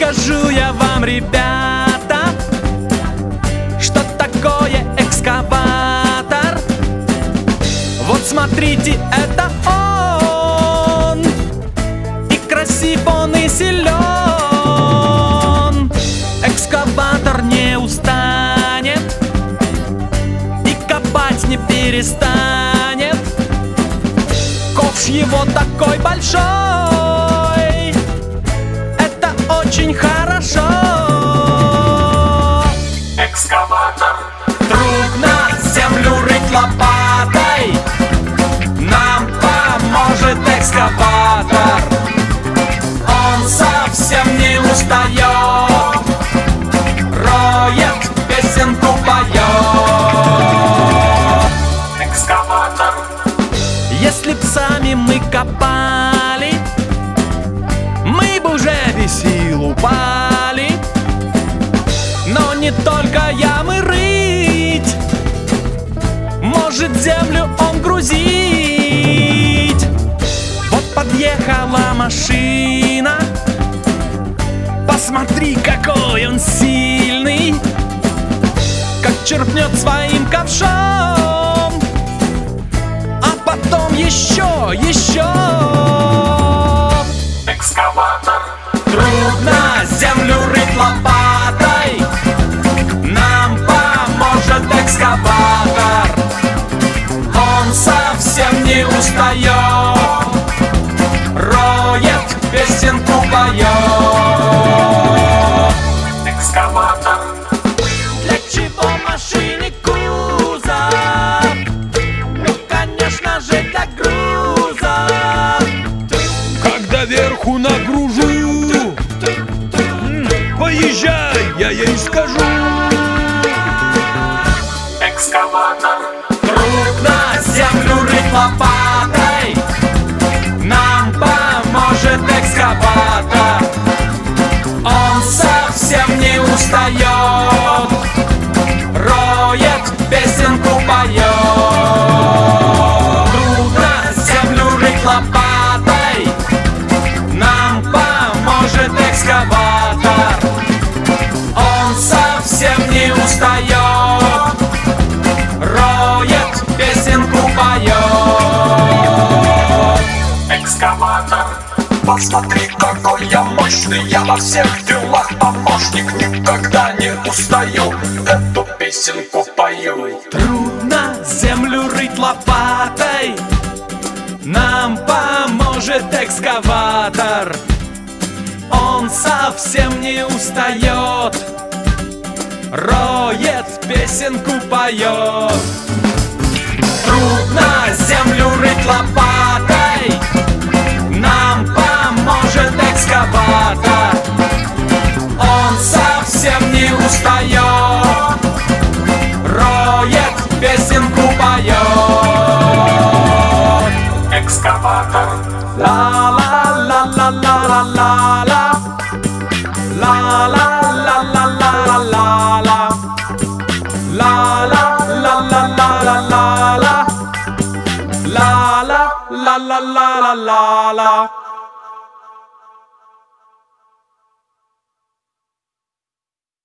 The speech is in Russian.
Расскажу я вам, ребята, что такое экскаватор. Вот смотрите, это он, и красив он, и силен. Экскаватор не устанет и копать не перестанет. Ковш его такой большой, это очень хорошо. Экскаватор. Трудно землю рыть лопатой, нам поможет экскаватор. Он совсем не устает, роет, песенку поет. Экскаватор. Если б сами мы копали, мы бы уже без сил упали. Но не только ямы рыть, может землю он грузить. Вот подъехала машина, посмотри, какой он сильный, как черпнет своим ковшом, а потом еще. Экскаватор. Трудно землю рыть лопатой, нам поможет экскаватор. Он совсем не устает, роет, песенку поет. Экскаватор. Для чего машине кузов? Ну, конечно же, для груза. Когда верху нагружу, поезжай, я ей скажу. Экскаватор. Трудно землю рыть лопатой, нам поможет экскаватор. Он совсем не устает, роет, песенку поет. Трудно землю рыть лопатой, нам поможет экскаватор. Он совсем не устает, роет, песенку поет. Экскаватор. Посмотри, какой я мощный, я во всех делах помощник. Никогда не устаю, эту песенку пою. Трудно землю рыть лопатой, нам поможет экскаватор. Он совсем не устает, роет, песенку поет. Трудно землю рыть лопатой, нам поможет экскаватор. Он совсем не устает, роет, песенку поет. Экскаватор. La la la la la la la la. La la la la la la la. La la la la la la la la. La la la la la la la.